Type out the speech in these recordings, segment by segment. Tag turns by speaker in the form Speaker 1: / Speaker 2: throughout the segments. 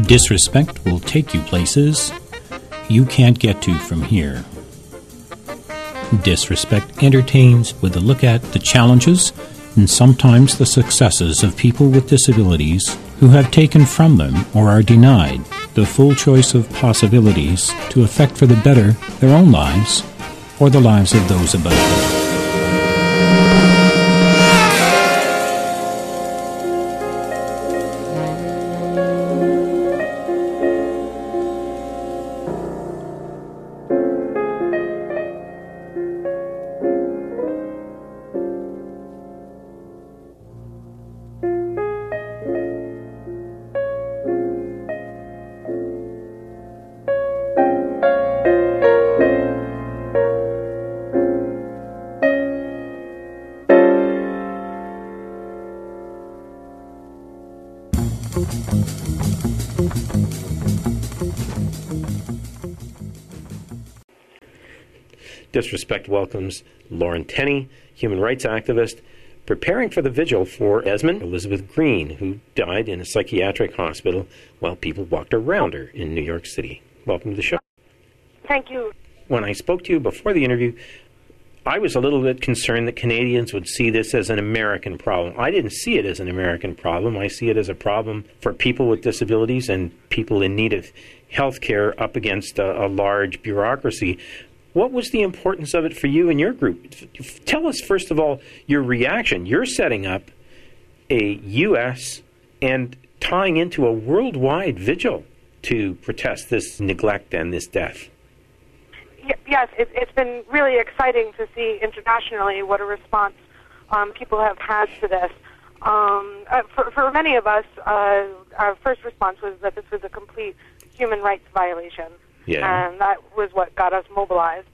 Speaker 1: Disrespect will take you places you can't get to from here. Disrespect entertains with a look at the challenges and sometimes the successes of people with disabilities who have taken from them or are denied the full choice of possibilities to affect for the better their own lives or the lives of those about them.
Speaker 2: Disrespect welcomes Lauren Tenney, human rights activist, preparing for the vigil for Esmond Elizabeth Green, who died in a psychiatric hospital while people walked around her in New York City. Welcome to the show.
Speaker 3: Thank you.
Speaker 2: When I spoke to you before the interview, I was a little bit concerned that Canadians would see this as an American problem. I didn't see it as an American problem. I see it as a problem for people with disabilities and people in need of health care up against a large bureaucracy. What was the importance of it for you and your group? Tell us, first of all, your reaction. You're setting up a U.S. and tying into a worldwide vigil to protest this neglect and this death.
Speaker 3: Yes, it's been really exciting to see internationally what a response people have had to this. For many of us, our first response was that this was a complete human rights violation.
Speaker 2: Yeah.
Speaker 3: And that was what got us mobilized.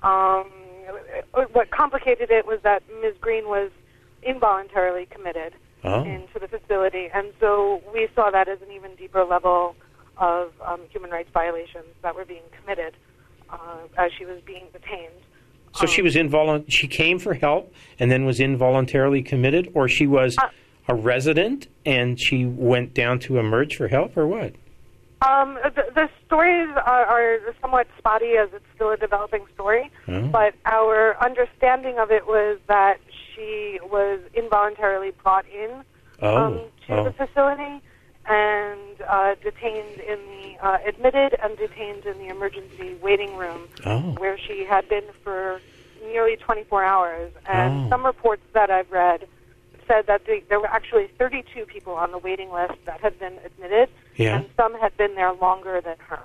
Speaker 3: What complicated it was that Ms. Green was involuntarily committed into the facility, and so we saw that as an even deeper level of human rights violations that were being committed as she was being detained.
Speaker 2: So she was she came for help and then was involuntarily committed, or she was a resident and she went down to emerge for help, or what?
Speaker 3: The stories are somewhat spotty as it's still a developing story, but our understanding of it was that she was involuntarily brought in to the facility and detained in the, admitted and detained in the emergency waiting room where she had been for nearly 24 hours. And some reports that I've read said that there were actually 32 people on the waiting list that had been admitted, and some had been there longer than her.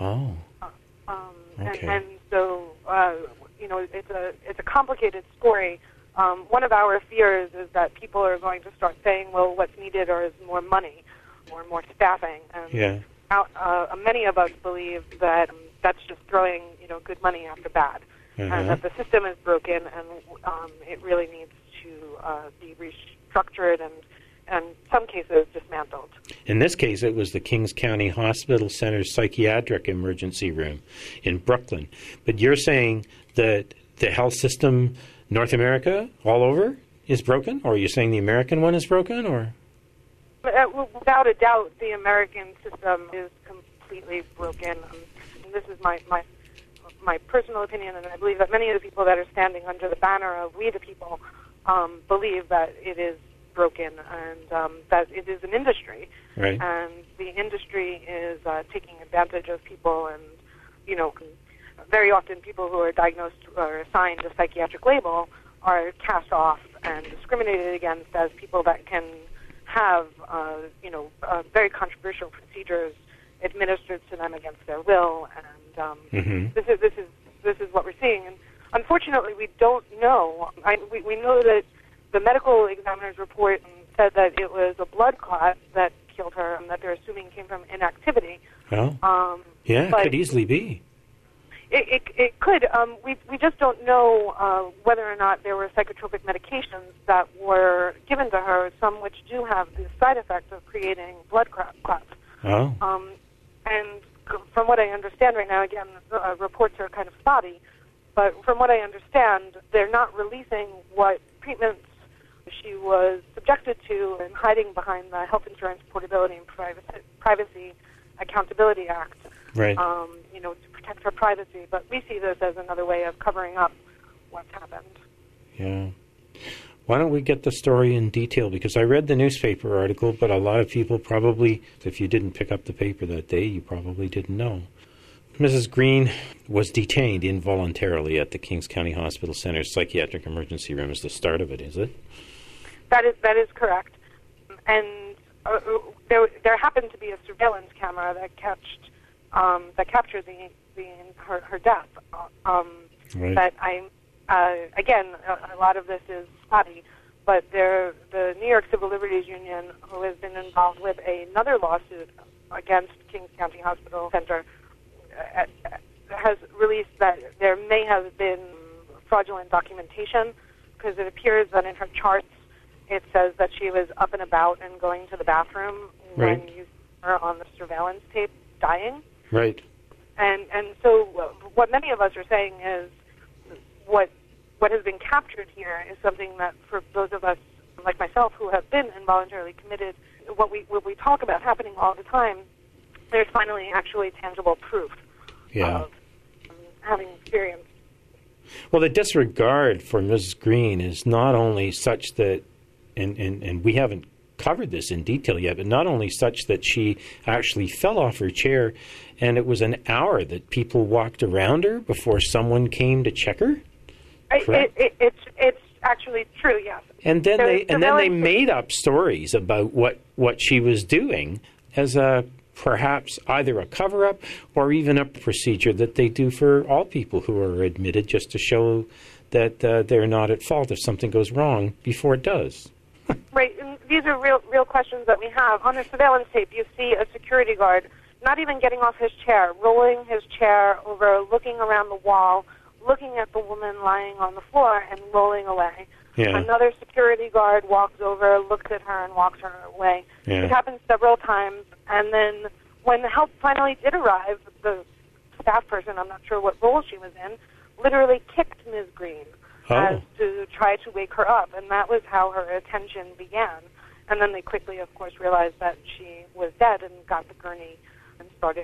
Speaker 2: Okay.
Speaker 3: And so, it's a complicated story. One of our fears is that people are going to start saying, well, what's needed is more money or more staffing. And many of us believe that that's just throwing, good money after bad, and that the system is broken and it really needs to be restructured and in some cases dismantled.
Speaker 2: In this case, it was the Kings County Hospital Center's psychiatric emergency room in Brooklyn. But you're saying that the health system, North America, all over, is broken? Or are you saying the American one is broken? Or
Speaker 3: without a doubt, the American system is completely broken. And this is my personal opinion, and I believe that many of the people that are standing under the banner of We the People believe that it is broken and that it is an industry.
Speaker 2: Right.
Speaker 3: And the industry is taking advantage of people, and, very often people who are diagnosed or assigned a psychiatric label are cast off and discriminated against as people that can have, very controversial procedures administered to them against their will, and this is what we're seeing. And unfortunately, we don't know. We know that the medical examiner's report said that it was a blood clot that killed her, and that they're assuming came from inactivity.
Speaker 2: It could easily be.
Speaker 3: It could. We just don't know whether or not there were psychotropic medications that were given to her, some which do have the side effect of creating blood clots. And from what I understand right now, again, reports are kind of spotty, but from what I understand, they're not releasing what treatments she was subjected to and hiding behind the Health Insurance Portability and Privacy Accountability Act,
Speaker 2: Right.
Speaker 3: To protect her privacy. But we see this as another way of covering up what's happened.
Speaker 2: Yeah. Why don't we get the story in detail? Because I read the newspaper article, but a lot of people probably, if you didn't pick up the paper that day, you probably didn't know. Mrs. Green was detained involuntarily at the Kings County Hospital Center's psychiatric emergency room. Is the start of it, is it?
Speaker 3: That is correct. And there happened to be a surveillance camera that captured her death.
Speaker 2: Right.
Speaker 3: But again, a lot of this is spotty. But the New York Civil Liberties Union, who has been involved with another lawsuit against Kings County Hospital Center, has released that there may have been fraudulent documentation, because it appears that in her charts it says that she was up and about and going to the bathroom when you saw her on the surveillance tape dying.
Speaker 2: Right.
Speaker 3: And so what many of us are saying is what has been captured here is something that for those of us like myself who have been involuntarily committed, what we talk about happening all the time, there's finally actually tangible proof of having experienced.
Speaker 2: Well, the disregard for Mrs. Green is not only such that, and we haven't covered this in detail yet, but not only such that she actually fell off her chair and it was an hour that people walked around her before someone came to check her.
Speaker 3: It's actually true, yes.
Speaker 2: And then they made up stories about what she was doing as perhaps either a cover-up or even a procedure that they do for all people who are admitted, just to show that they're not at fault if something goes wrong before it does.
Speaker 3: Right, and these are real questions that we have. On the surveillance tape, you see a security guard not even getting off his chair, rolling his chair over, looking around the wall, looking at the woman lying on the floor, and rolling away.
Speaker 2: Yeah.
Speaker 3: Another security guard walks over, looks at her, and walks her away.
Speaker 2: Yeah.
Speaker 3: It happens several times, and then when the help finally did arrive, the staff person, I'm not sure what role she was in, literally kicked Ms. Green as to try to wake her up, and that was how her attention began. And then they quickly, of course, realized that she was dead and got the gurney and started,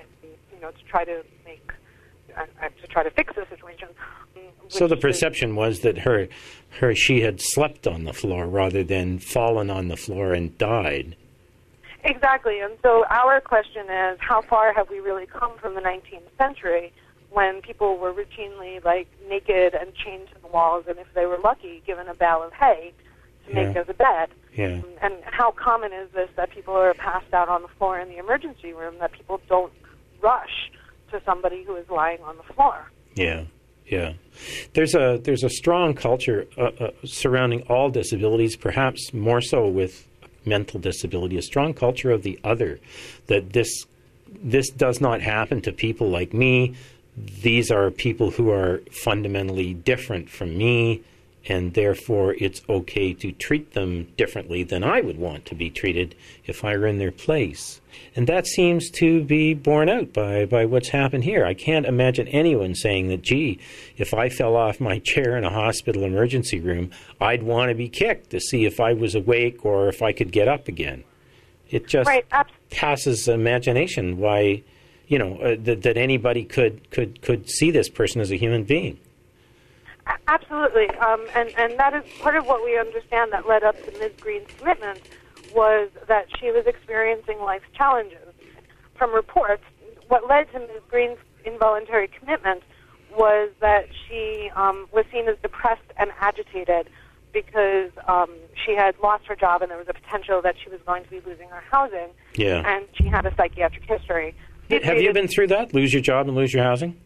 Speaker 3: to try to fix the situation.
Speaker 2: So the perception was that she had slept on the floor rather than fallen on the floor and died.
Speaker 3: Exactly, and so our question is, how far have we really come from the 19th century when people were routinely, naked and chained to the walls, and if they were lucky, given a bale of hay to make as a bed?
Speaker 2: Yeah.
Speaker 3: And how common is this that people are passed out on the floor in the emergency room, that people don't rush to somebody who is lying on the floor?
Speaker 2: Yeah. Yeah. There's a strong culture surrounding all disabilities, perhaps more so with mental disability, a strong culture of the other, that this does not happen to people like me. These are people who are fundamentally different from me, and therefore it's okay to treat them differently than I would want to be treated if I were in their place. And that seems to be borne out by what's happened here. I can't imagine anyone saying that, gee, if I fell off my chair in a hospital emergency room, I'd want to be kicked to see if I was awake or if I could get up again. It just passes imagination why, that anybody could see this person as a human being.
Speaker 3: Absolutely, and that is part of what we understand that led up to Ms. Green's commitment, was that she was experiencing life's challenges. From reports, what led to Ms. Green's involuntary commitment was that she was seen as depressed and agitated because she had lost her job and there was a potential that she was going to be losing her housing.
Speaker 2: Yeah.
Speaker 3: And she had a psychiatric history.
Speaker 2: Have you been through that? Lose your job and lose your housing?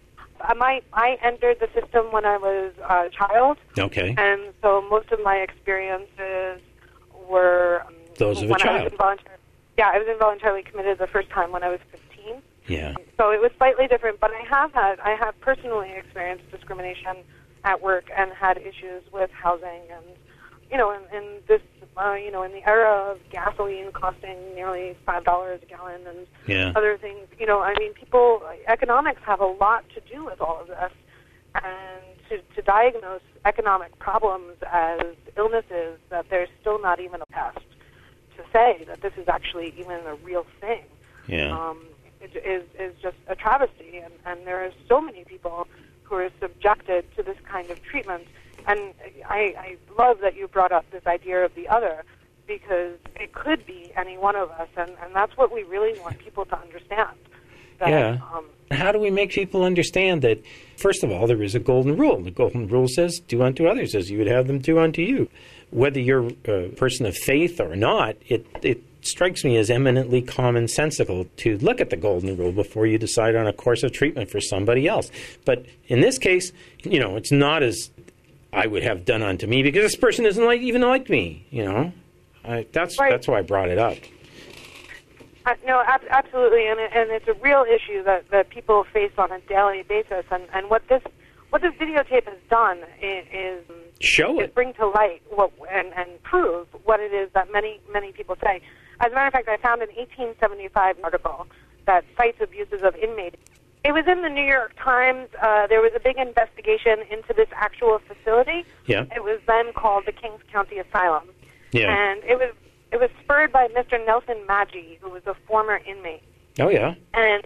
Speaker 3: I entered the system when I was a child.
Speaker 2: Okay.
Speaker 3: And so most of my experiences were
Speaker 2: those of a child.
Speaker 3: I was involuntarily committed the first time when I was 15.
Speaker 2: Yeah.
Speaker 3: So it was slightly different, but I have personally experienced discrimination at work and had issues with housing, and in this in the era of gasoline costing nearly $5 a gallon and other things, people, economics have a lot to do with all of this, and to diagnose economic problems as illnesses that there's still not even a test to say that this is actually even a real thing.
Speaker 2: Yeah.
Speaker 3: is just a travesty, and there are so many people who are subjected to this kind of treatment. And I love that you brought up this idea of the other, because it could be any one of us, and that's what we really want people to understand. That,
Speaker 2: yeah. How do we make people understand that, first of all, there is a golden rule. The golden rule says, do unto others as you would have them do unto you. Whether you're a person of faith or not, it strikes me as eminently commonsensical to look at the golden rule before you decide on a course of treatment for somebody else. But in this case, it's not as I would have done unto me, because this person isn't even like me, That's
Speaker 3: right.
Speaker 2: That's why I brought it up.
Speaker 3: No, absolutely, and it's a real issue that people face on a daily basis. And what this videotape has done is
Speaker 2: show it,
Speaker 3: bring to light and prove what it is that many people say. As a matter of fact, I found an 1875 article that cites abuses of inmates. It was in the New York Times. There was a big investigation into this actual facility.
Speaker 2: Yeah.
Speaker 3: It was then called the Kings County Asylum.
Speaker 2: Yeah.
Speaker 3: And it was spurred by Mr. Nelson Maggi, who was a former inmate.
Speaker 2: Oh yeah.
Speaker 3: And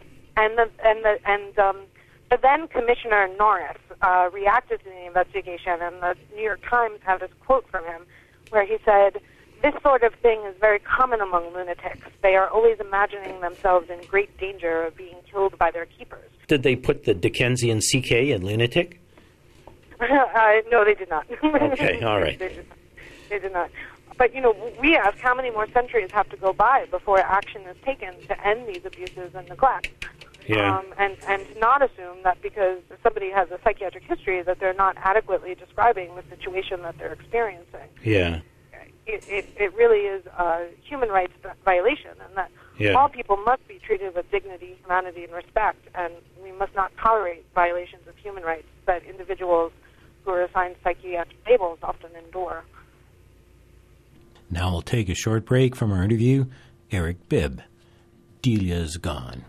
Speaker 3: the then Commissioner Norris reacted to the investigation, and the New York Times had this quote from him where he said, "This sort of thing is very common among lunatics. They are always imagining themselves in great danger of being killed by their keepers."
Speaker 2: Did they put the Dickensian CK in lunatic?
Speaker 3: No, they did not.
Speaker 2: Okay, all right.
Speaker 3: They did not. But, we ask how many more centuries have to go by before action is taken to end these abuses and neglect.
Speaker 2: Yeah.
Speaker 3: And to not assume that because somebody has a psychiatric history that they're not adequately describing the situation that they're experiencing.
Speaker 2: Yeah.
Speaker 3: It really is a human rights violation, and that all people must be treated with dignity, humanity, and respect, and we must not tolerate violations of human rights that individuals who are assigned psychiatric labels often endure.
Speaker 1: Now we'll take a short break from our interview. Eric Bibb, Delia's Gone.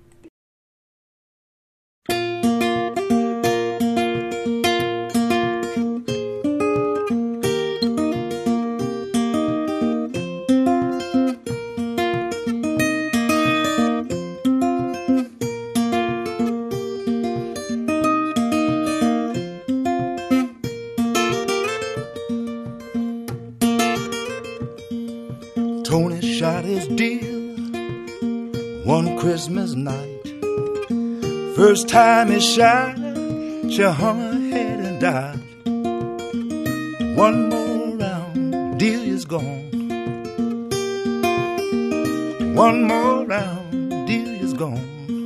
Speaker 4: Tony shot his deer one Christmas night. First time he shot her, she hung her head and died. One more round, Delia's gone. One more round, Delia's gone.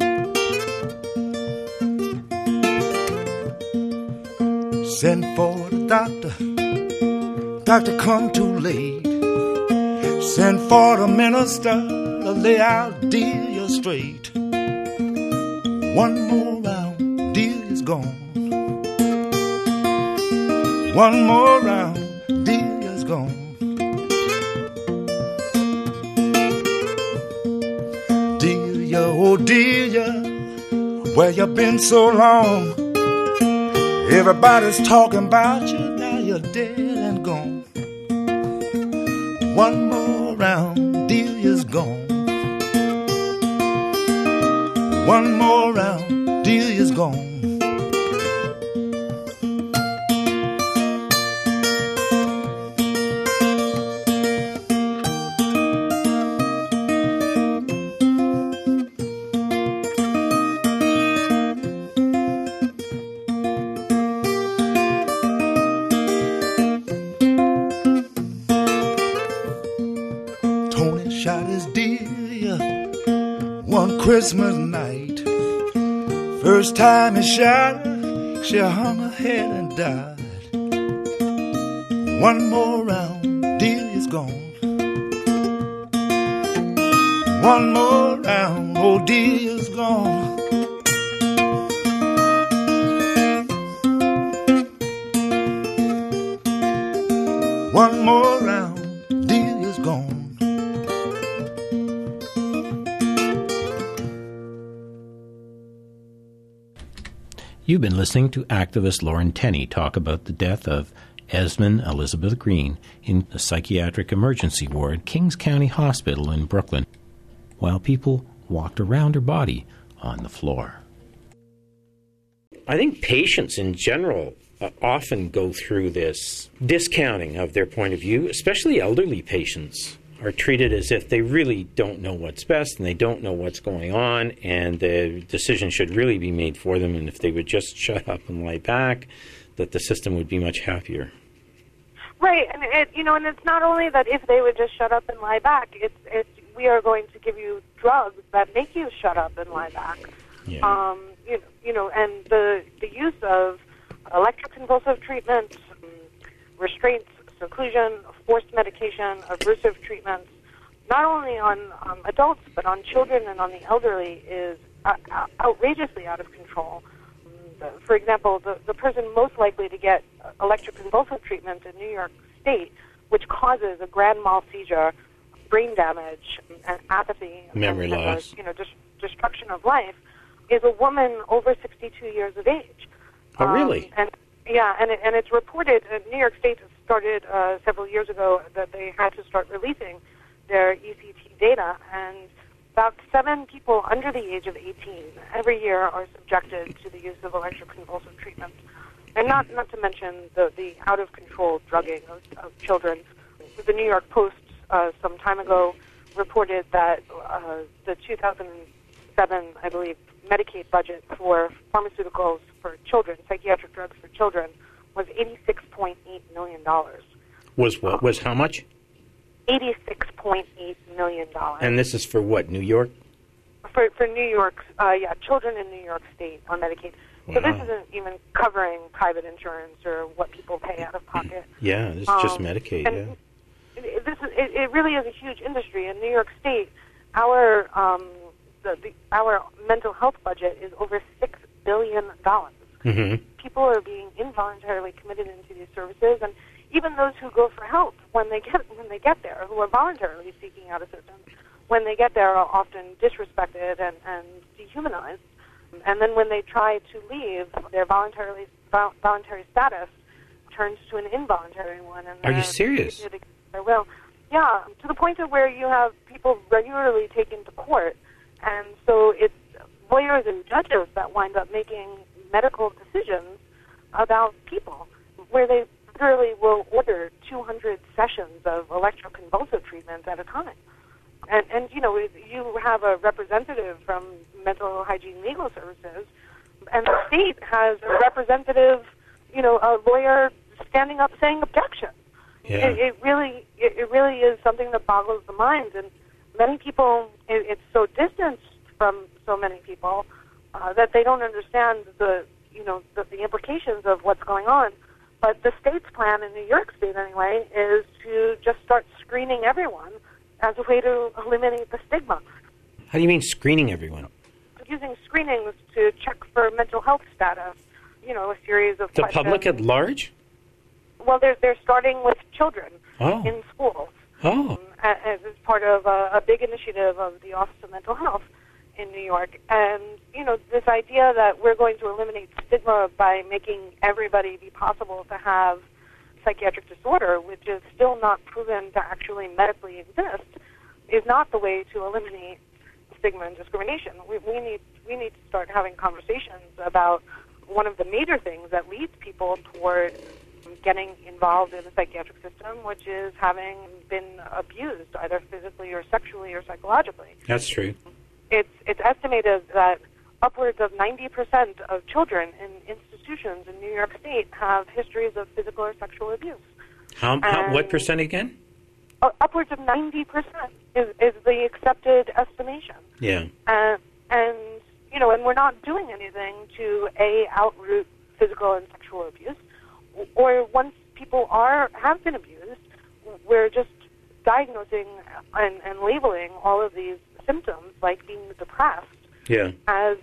Speaker 4: Send for the doctor, doctor come too late. Send for the minister to lay out Delia straight. One more round, Delia's gone. One more round, Delia's gone. Delia, oh Delia, where you been so long? Everybody's talking about you, now you're dead and gone. One more round, Delia's gone. One more round, Delia's gone. Shot his Delia one Christmas night. First time he shot her, she hung her head and died. One more round, Delia's gone. One more round, oh Delia's gone. One more round, Delia's gone.
Speaker 1: You've been listening to activist Lauren Tenney talk about the death of Esmond Elizabeth Green in the psychiatric emergency ward at Kings County Hospital in Brooklyn. While people walked around her body on the floor.
Speaker 2: I think patients in general often go through this discounting of their point of view, especially elderly patients are treated as if they really don't know what's best and they don't know what's going on, and the decision should really be made for them, and if they would just shut up and lie back, that the system would be much happier.
Speaker 3: Right, and and it's not only that if they would just shut up and lie back, it's we are going to give you drugs that make you shut up and lie back.
Speaker 2: Yeah.
Speaker 3: And the use of electroconvulsive treatment, restraints, seclusion, forced medication, aversive treatments, not only on adults but on children and on the elderly, is outrageously out of control. For example, the person most likely to get electroconvulsive treatment in New York State, which causes a grand mal seizure, brain damage, and apathy,
Speaker 2: memory loss,
Speaker 3: destruction of life, is a woman over 62 years of age.
Speaker 2: Oh, really?
Speaker 3: And it's reported. New York State started several years ago that they had to start releasing their ECT data, and about 7 people under the age of 18 every year are subjected to the use of electroconvulsive treatment. And not to mention the out-of-control drugging of children. The New York Post some time ago reported that the 2007, I believe, Medicaid budget for pharmaceuticals for children, psychiatric drugs for children, was $86.8 million.
Speaker 2: Was how much?
Speaker 3: $86.8 million.
Speaker 2: And this is for what, New York?
Speaker 3: For New York, children in New York State on Medicaid.
Speaker 2: Wow.
Speaker 3: So this isn't even covering private insurance or what people pay out of pocket.
Speaker 2: Yeah, this is just Medicaid,
Speaker 3: and it really is a huge industry. In New York State, our mental health budget is over $6 billion.
Speaker 2: Mm-hmm.
Speaker 3: People are being involuntarily committed into these services, and even those who go for help when they get there, who are voluntarily seeking out assistance, when they get there are often disrespected and dehumanized. And then when they try to leave, their voluntary status turns to an involuntary one. And
Speaker 2: are you serious?
Speaker 3: Well, yeah, to the point of where you have people regularly taken to court, and so it's lawyers and judges that wind up making medical decisions about people, where they literally will order 200 sessions of electroconvulsive treatment at a time. And you have a representative from Mental Hygiene Legal Services, and the state has a representative, a lawyer standing up saying objection.
Speaker 2: Yeah.
Speaker 3: It really is something that boggles the mind, and many people, it's so distanced from so many people that they don't understand the implications of what's going on. But the state's plan, in New York State anyway, is to just start screening everyone as a way to eliminate the stigma.
Speaker 2: How do you mean screening everyone?
Speaker 3: Using screenings to check for mental health status, a series of
Speaker 2: the
Speaker 3: questions.
Speaker 2: Public at large?
Speaker 3: Well, they're starting with children in schools.
Speaker 2: Oh.
Speaker 3: As part of a big initiative of the Office of Mental Health in New York. And, this idea that we're going to eliminate stigma by making everybody be possible to have psychiatric disorder, which is still not proven to actually medically exist, is not the way to eliminate stigma and discrimination. We need to start having conversations about one of the major things that leads people toward getting involved in the psychiatric system, which is having been abused, either physically or sexually or psychologically.
Speaker 2: That's true.
Speaker 3: It's estimated that upwards of 90% of children in institutions in New York State have histories of physical or sexual abuse.
Speaker 2: What percent again?
Speaker 3: Upwards of 90% is the accepted estimation.
Speaker 2: Yeah.
Speaker 3: And we're not doing anything to outroot physical and sexual abuse, or once people have been abused, we're just diagnosing and labeling all of these symptoms, like being depressed, as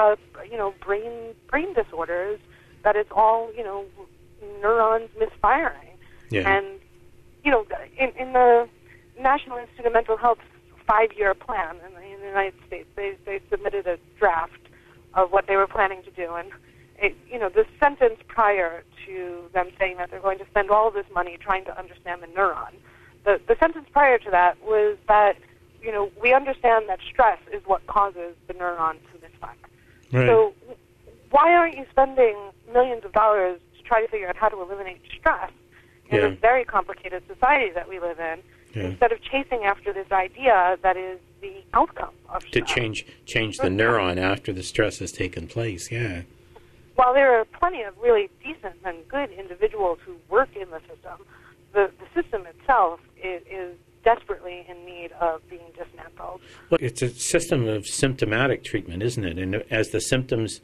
Speaker 3: brain disorders. That it's all neurons misfiring.
Speaker 2: Yeah.
Speaker 3: And in the National Institute of Mental Health's 5-year plan in the United States, they submitted a draft of what they were planning to do, and the sentence prior to them saying that they're going to spend all of this money trying to understand the neuron, the sentence prior to that was that we understand that stress is what causes the neuron to misfire.
Speaker 2: Right.
Speaker 3: So why aren't you spending millions of dollars to try to figure out how to eliminate stress in this very complicated society that we live in, instead of chasing after this idea that is the outcome of stress?
Speaker 2: To change the neuron after the stress has taken place,
Speaker 3: While there are plenty of really decent and good individuals who work in the system, the system itself is desperately in need of being dismantled.
Speaker 2: Look, it's a system of symptomatic treatment, isn't it? And as the symptoms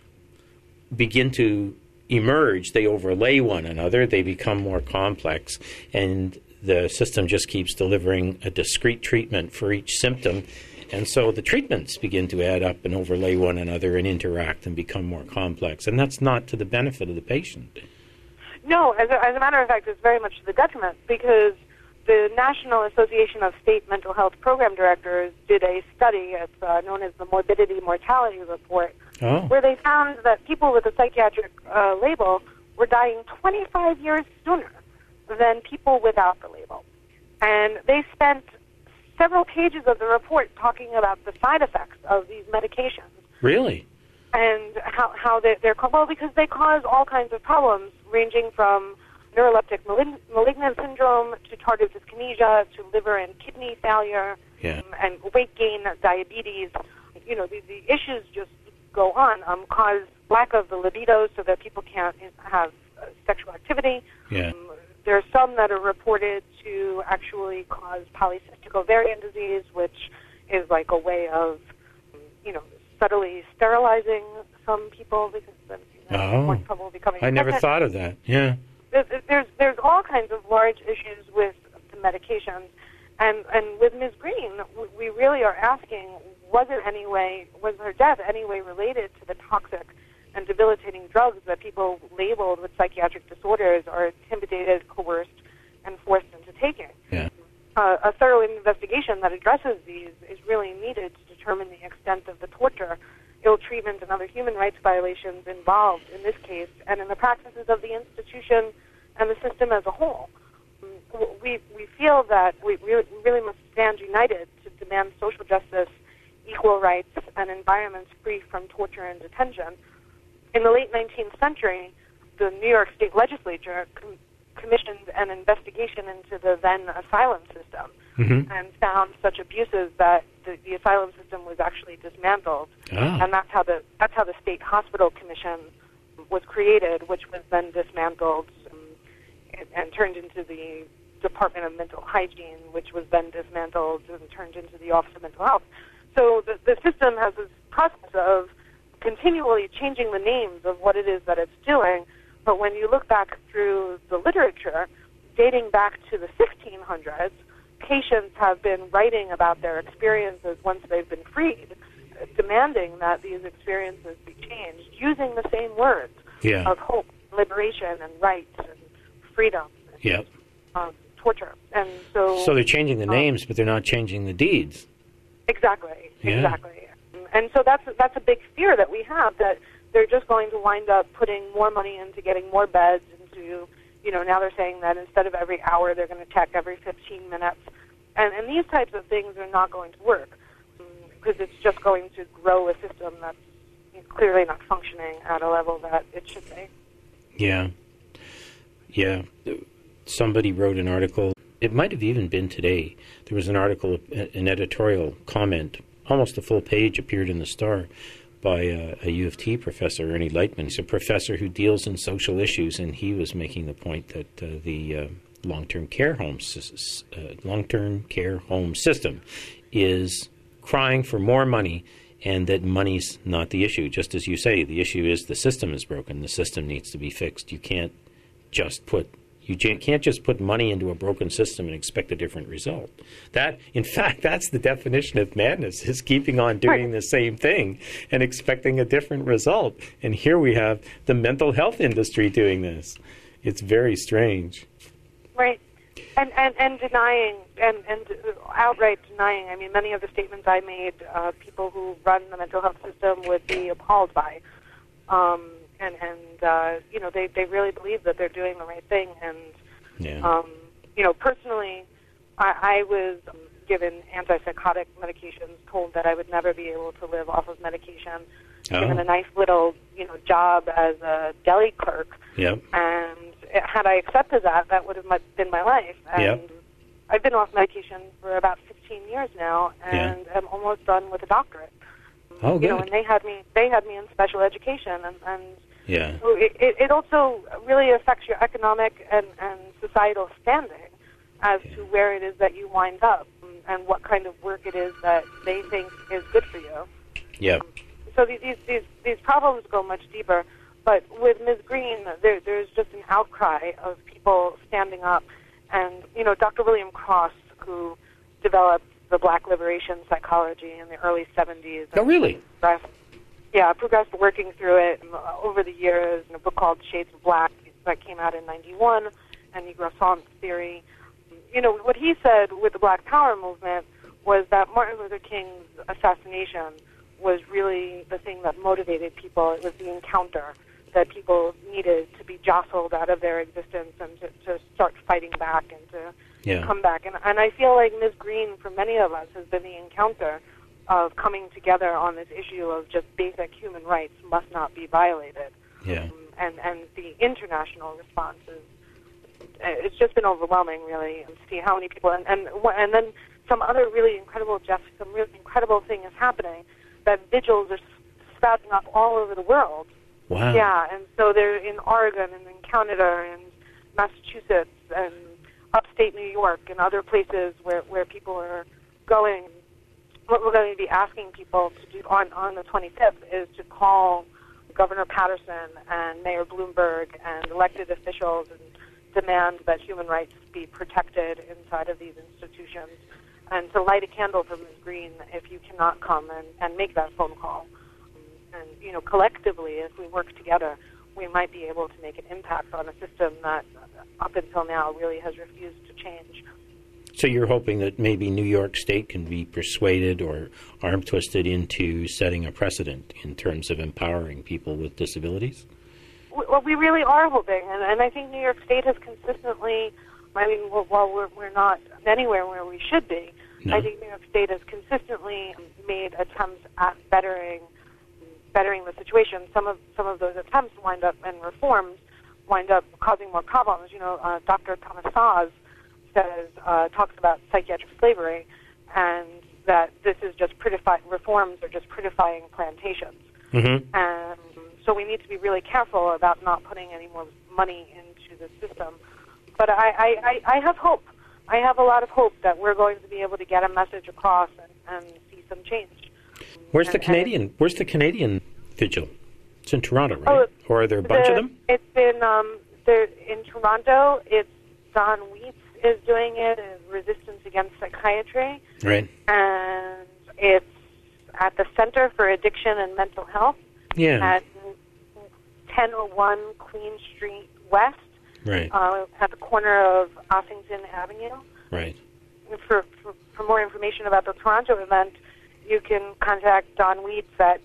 Speaker 2: begin to emerge, they overlay one another, they become more complex, and the system just keeps delivering a discrete treatment for each symptom. And so the treatments begin to add up and overlay one another and interact and become more complex. And that's not to the benefit of the patient.
Speaker 3: No, as a matter of fact, it's very much to the detriment, because the National Association of State Mental Health Program Directors did a study, it's known as the Morbidity Mortality Report, where they found that people with a psychiatric label were dying 25 years sooner than people without the label. And they spent several pages of the report talking about the side effects of these medications.
Speaker 2: Really?
Speaker 3: And how they're well, because they cause all kinds of problems, ranging from neuroleptic malignant syndrome to tardive dyskinesia to liver and kidney failure and weight gain, diabetes. The issues just go on. Cause lack of the libido so that people can't have sexual activity. There are some that are reported to actually cause polycystic ovarian disease, which is like a way of, subtly sterilizing some people because then more trouble becoming
Speaker 2: I never thought of that. Yeah.
Speaker 3: There's all kinds of large issues with the medications, and with Ms. Green, we really are asking: was her death any way related to the toxic and debilitating drugs that people labeled with psychiatric disorders are intimidated, coerced, and forced into taking? A thorough investigation that addresses these is really needed to determine the extent of the torture, ill treatment, and other human rights violations involved in this case, and in the practices of the institution and the system as a whole. We feel that we really must stand united to demand social justice, equal rights, and environments free from torture and detention. In the late 19th century, the New York State Legislature commissioned an investigation into the then asylum system and found such abuses that the asylum system was actually dismantled. And that's how the State Hospital Commission was created, which was then dismantled and turned into the Department of Mental Hygiene, which was then dismantled and turned into the Office of Mental Health. So the system has this process of continually changing the names of what it is that it's doing. But when you look back through the literature, dating back to the 1600s, patients have been writing about their experiences once they've been freed, demanding that these experiences be changed, using the same words of hope, liberation, and rights, and freedom, and torture. And so
Speaker 2: they're changing the names, but they're not changing the deeds.
Speaker 3: Exactly. And so that's a big fear that we have, that they're just going to wind up putting more money into getting more beds into, now they're saying that instead of every hour, they're going to check every 15 minutes. And these types of things are not going to work, because it's just going to grow a system that's clearly not functioning at a level that it should be.
Speaker 2: Yeah. Somebody wrote an article. It might have even been today. There was an article, an editorial comment, almost a full page appeared in the Star, by a U of T professor, Ernie Lightman. He's a professor who deals in social issues, and he was making the point that the long-term care home system is crying for more money, and that money's not the issue. Just as you say, the issue is the system is broken. The system needs to be fixed. You can't just put money into a broken system and expect a different result. In fact, that's the definition of madness, is keeping on doing the same thing and expecting a different result. And here we have the mental health industry doing this. It's very strange.
Speaker 3: Right. And denying, and outright denying. I mean, many of the statements I made, people who run the mental health system would be appalled by. They really believe that they're doing the right thing. And, personally, I was given antipsychotic medications, told that I would never be able to live off of medication, given a nice little, job as a deli clerk.
Speaker 2: Yep.
Speaker 3: And had I accepted that, that would have been my life. And
Speaker 2: Yep.
Speaker 3: I've been off medication for about 15 years now, and I'm almost done with a doctorate.
Speaker 2: Oh, good.
Speaker 3: And they had me in special education, and
Speaker 2: Yeah.
Speaker 3: so it also really affects your economic and societal standing as to where it is that you wind up and what kind of work it is that they think is good for you.
Speaker 2: Yep.
Speaker 3: So these problems go much deeper. But with Ms. Green, there's just an outcry of people standing up. And, Dr. William Cross, who developed the Black liberation psychology in the early 70s.
Speaker 2: Oh, really?
Speaker 3: Progressed working through it over the years in a book called Shades of Black that came out in 91, and Negro Science Theory. What he said with the Black Power movement was that Martin Luther King's assassination was really the thing that motivated people. It was the encounter that people needed to be jostled out of their existence and to start fighting back and to come back. And I feel like Ms. Green, for many of us, has been the encounter of coming together on this issue of just basic human rights must not be violated.
Speaker 2: Yeah.
Speaker 3: And the international response it's just been overwhelming, really, to see how many people, and then some other really incredible, some really incredible thing is happening, that vigils are spouting up all over the world.
Speaker 2: Wow.
Speaker 3: Yeah, and so they're in Oregon and in Canada and Massachusetts and upstate New York and other places where people are going. What we're going to be asking people to do on the 25th is to call Governor Patterson and Mayor Bloomberg and elected officials and demand that human rights be protected inside of these institutions, and to light a candle for Ms. Green if you cannot come and make that phone call. And, collectively, if we work together, we might be able to make an impact on a system that up until now really has refused to change.
Speaker 2: So you're hoping that maybe New York State can be persuaded or arm-twisted into setting a precedent in terms of empowering people with disabilities?
Speaker 3: Well, we really are hoping, and I think New York State has consistently, while we're not anywhere where we should be, I think New York State has consistently made attempts at bettering the situation. Some of those attempts wind up, and reforms wind up causing more problems. Dr. Thomas Saz talks about psychiatric slavery, and that this is just reforms are just prettifying plantations.
Speaker 2: Mm-hmm.
Speaker 3: And so we need to be really careful about not putting any more money into the system. But I have hope. I have a lot of hope that we're going to be able to get a message across and see some change.
Speaker 2: Where's the Canadian vigil? It's in Toronto, right? Or are there a bunch of them?
Speaker 3: It's in Toronto. It's Don Wheats is doing it in Resistance Against Psychiatry.
Speaker 2: Right.
Speaker 3: And it's at the Center for Addiction and Mental Health.
Speaker 2: Yeah.
Speaker 3: At 1001 Queen Street West.
Speaker 2: Right.
Speaker 3: At the corner of Ossington Avenue.
Speaker 2: Right.
Speaker 3: For more information about the Toronto event, you can contact Don Wheats at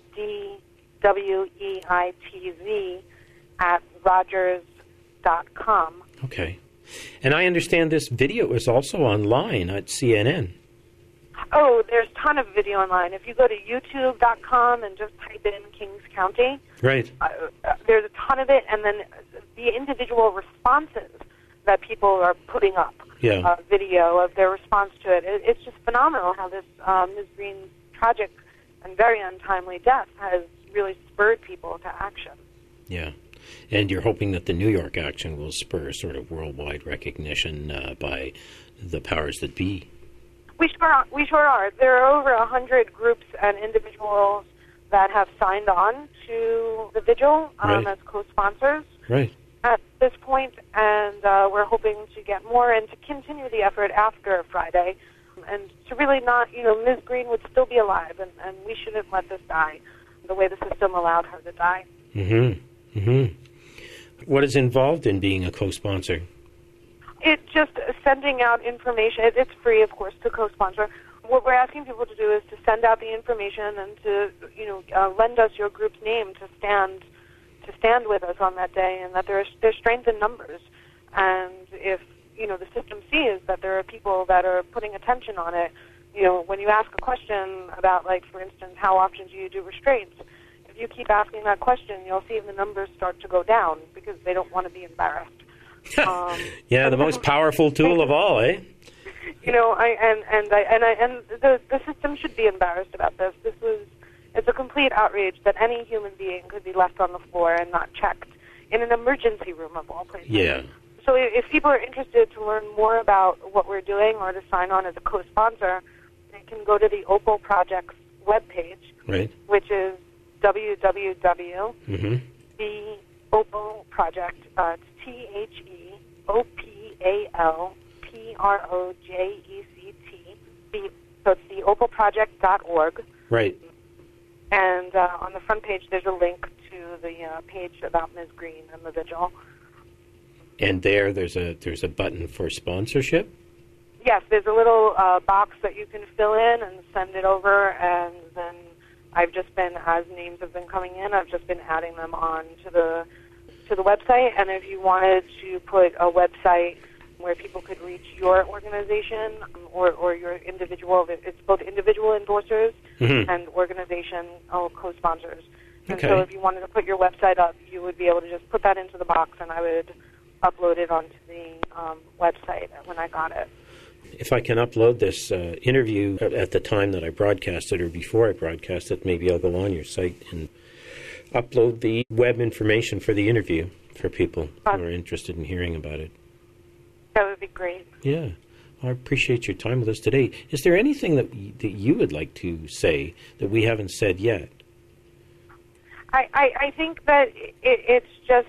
Speaker 3: DWEITZ@Rogers.com.
Speaker 2: Okay. And I understand this video is also online at CNN.
Speaker 3: Oh, there's a ton of video online. If you go to YouTube.com and just type in Kings County,
Speaker 2: right,
Speaker 3: there's a ton of it, and then the individual responses that people are putting up, video of their response to it. It's just phenomenal how this Ms. Green's tragic and very untimely death has really spurred people to action. Yeah.
Speaker 2: And you're hoping that the New York action will spur sort of worldwide recognition by the powers that be.
Speaker 3: We sure are. There are over 100 groups and individuals that have signed on to the vigil as co-sponsors at this point, and we're hoping to get more and to continue the effort after Friday, and to really not, Ms. Green would still be alive, and we shouldn't let this die the way the system allowed her to die.
Speaker 2: Mm-hmm. Mm-hmm. What is involved in being a co-sponsor?
Speaker 3: It's just sending out information. It's free, of course, to co-sponsor. What we're asking people to do is to send out the information and to, lend us your group's name to stand with us on that day, and that there's strength in numbers. And if, the system sees that there are people that are putting attention on it, when you ask a question about, like, for instance, how often do you do restraints, if you keep asking that question, you'll see the numbers start to go down because they don't want to be embarrassed.
Speaker 2: Yeah, the most powerful tool of all, eh?
Speaker 3: The system should be embarrassed about this. It's a complete outrage that any human being could be left on the floor and not checked in an emergency room of all places.
Speaker 2: Yeah.
Speaker 3: So if people are interested to learn more about what we're doing or to sign on as a co-sponsor, they can go to the Opal Project's webpage,
Speaker 2: right,
Speaker 3: which is www.theopalproject, it's TheOpalProject, so it's theopalproject.org.
Speaker 2: Right.
Speaker 3: And on the front page, there's a link to the page about Ms. Green and the vigil.
Speaker 2: And there's a button for sponsorship?
Speaker 3: Yes, there's a little box that you can fill in and send it over, and then I've just been, as names have been coming in, I've just been adding them on to the website. And if you wanted to put a website where people could reach your organization or your individual, it's both individual endorsers and organization co-sponsors. And so if you wanted to put your website up, you would be able to just put that into the box, and I would upload it onto the website when I got it.
Speaker 2: If I can upload this interview at the time that I broadcast it or before I broadcast it, maybe I'll go on your site and upload the web information for the interview for people who are interested in hearing about it.
Speaker 3: That would be great.
Speaker 2: Yeah. I appreciate your time with us today. Is there anything that you would like to say that we haven't said yet?
Speaker 3: I think that it's just,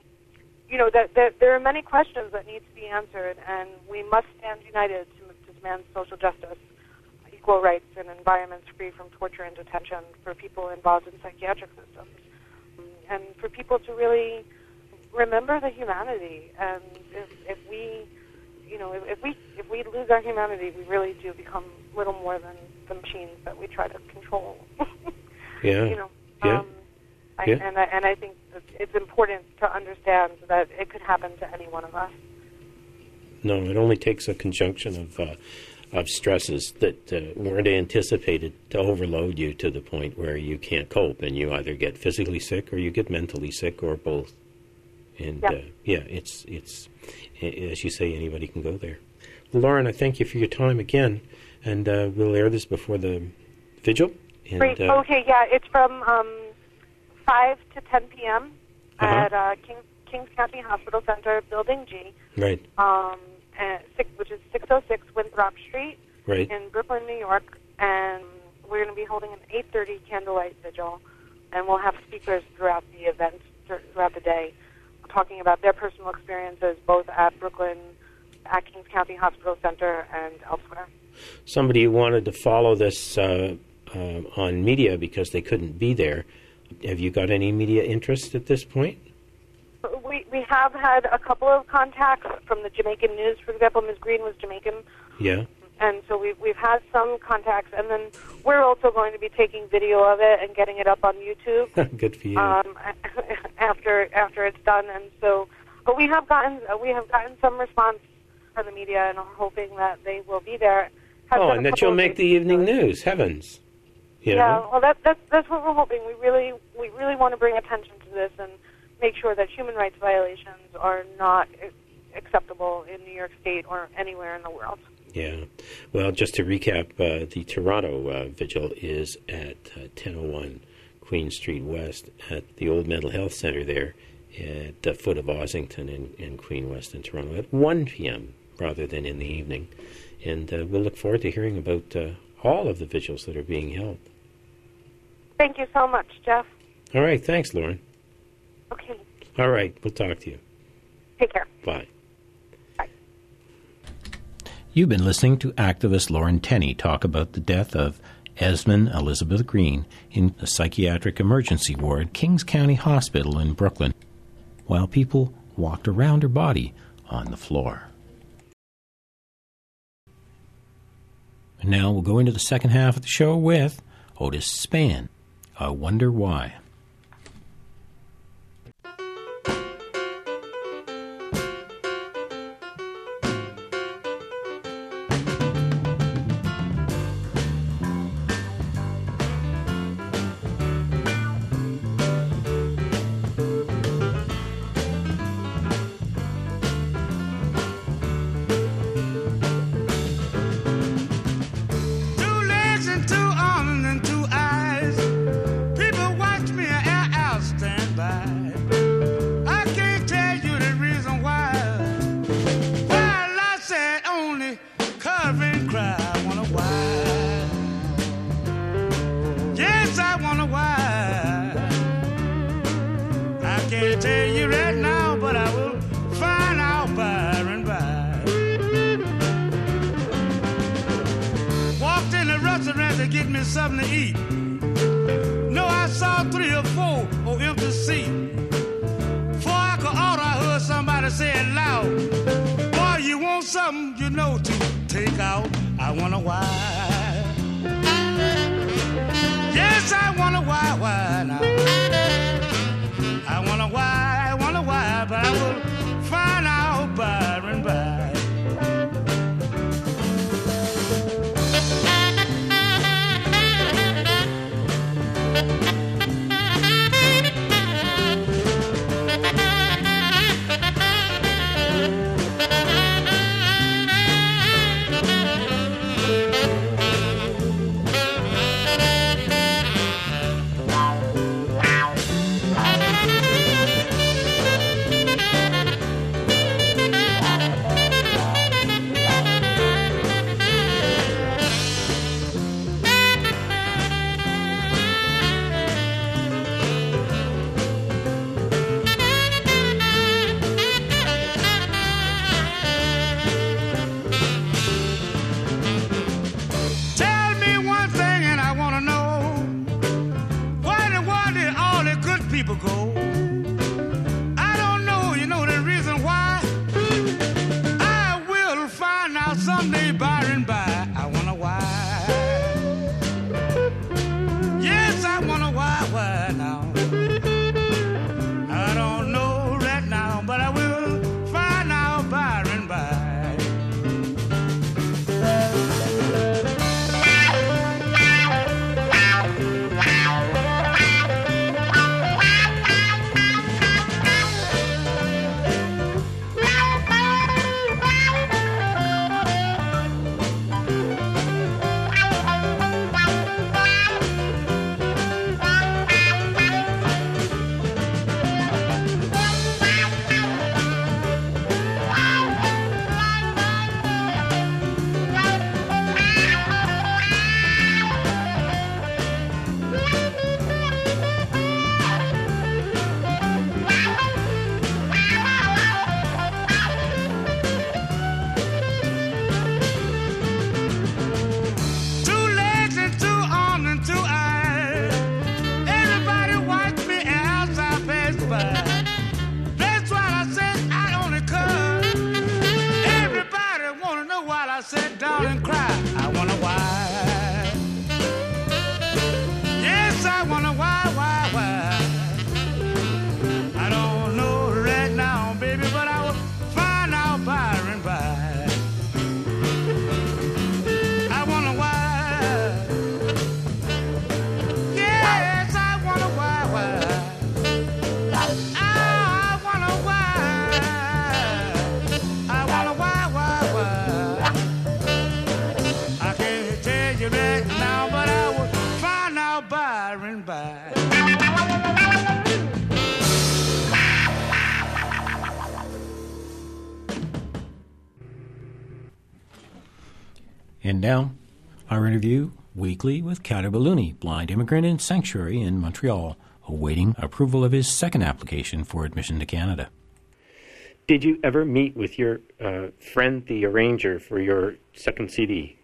Speaker 3: that there are many questions that need to be answered, and we must stand united to demand social justice, equal rights, and environments free from torture and detention for people involved in psychiatric systems, and for people to really remember the humanity. And if we lose our humanity, we really do become little more than the machines that we try to control.
Speaker 2: Yeah.
Speaker 3: And I think that it's important to understand that it could happen to any one of us.
Speaker 2: No, it only takes a conjunction of stresses that weren't anticipated to overload you to the point where you can't cope, and you either get physically sick or you get mentally sick or both. And it's as you say, anybody can go there. Lauren, I thank you for your time again, and we'll air this before the vigil. And,
Speaker 3: great. Okay, yeah, it's from 5 to 10 p.m. at Kings County Hospital Center, Building G.
Speaker 2: Right.
Speaker 3: Which is 606 Winthrop Street.
Speaker 2: Right.
Speaker 3: In Brooklyn, New York. And we're going to be holding an 8:30 candlelight vigil, and we'll have speakers throughout the event, throughout the day, talking about their personal experiences both at Brooklyn, at Kings County Hospital Center, and elsewhere. Somebody
Speaker 2: who wanted to follow this on media because they couldn't be there, have you got any media interest at this point?
Speaker 3: We have had a couple of contacts from the Jamaican news. For example, Ms. Green was Jamaican.
Speaker 2: Yeah.
Speaker 3: And so we've had some contacts, and then we're also going to be taking video of it and getting it up on YouTube.
Speaker 2: Good for you.
Speaker 3: After it's done, and so, but we have gotten some response from the media, and I'm hoping that they will be there.
Speaker 2: And that you'll make the evening news. Heavens.
Speaker 3: Yeah. Well, that's what we're hoping. We really want to bring attention to this and make sure that human rights violations are not acceptable in New York State or anywhere in the world.
Speaker 2: Yeah. Well, just to recap, the Toronto vigil is at 1001 Queen Street West at the old Mental Health Center there at the foot of Ossington in Queen West in Toronto at 1 p.m. rather than in the evening. And we'll look forward to hearing about all of the vigils that are being held.
Speaker 3: Thank you so much, Jeff.
Speaker 2: All right. Thanks, Lauren.
Speaker 3: Okay.
Speaker 2: All right. We'll talk to you.
Speaker 3: Take care.
Speaker 2: Bye.
Speaker 3: Bye.
Speaker 1: You've been listening to activist Lauren Tenney talk about the death of Esmond Elizabeth Green in a psychiatric emergency ward at Kings County Hospital in Brooklyn, while people walked around her body on the floor. And now we'll go into the second half of the show with Otis Spann, I Wonder Why.
Speaker 4: can't tell you right now, but I will find out by and by. Walked in the restaurant to get me something to eat. No, I saw 3 or 4 on empty seat. Before I could order, I heard somebody say it loud. Boy, you want something, you know, to take out. I wonder why. Yes, I wonder why now. I wonder why, but I will find out by and by. People go. I don't know, you know the reason why. I will find out someday by and by. I wonder why. Yes, I wonder why now. I don't know right now, but I will find out by and by. Sit down and cry. I wonder why. Yes, I wonder why. I don't know right now, baby, but I will find out by and by. I wonder why. Yes, I wonder why. I wonder why. I wonder why. Right now, but I will find out by and by.
Speaker 1: And now, our interview weekly with Kader Balouni, blind immigrant in Sanctuary in Montreal, awaiting approval of his second application for admission to Canada.
Speaker 2: Did you ever meet with your friend, the arranger, for your second CD?